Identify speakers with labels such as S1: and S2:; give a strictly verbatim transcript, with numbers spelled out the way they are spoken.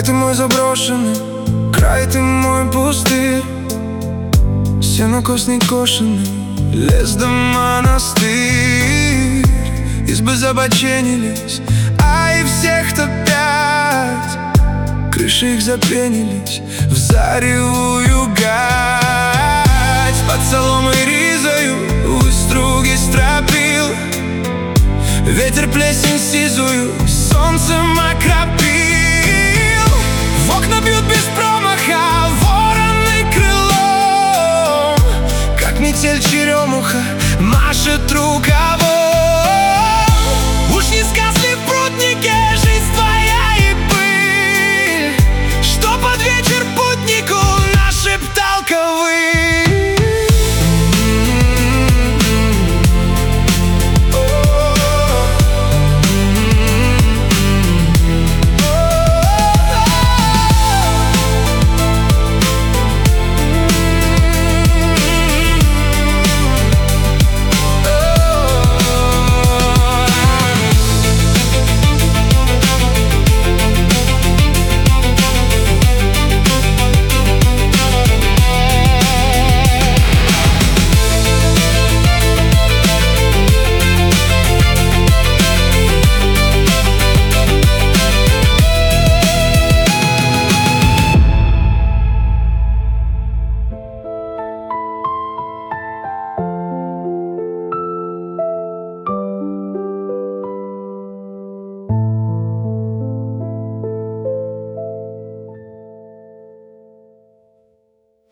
S1: Край ты мой заброшенный, край ты мой пустырь, сенокос не кошенный, лес да монастырь. Избы забоченились, а и всех топят, крыши их запенились в заревую гать. Под соломой ризою выструги стропил, ветер плесень сизую солнцем окропил. В окна бьют без промаха вороны крылом, как метель черемуха машет рукавом.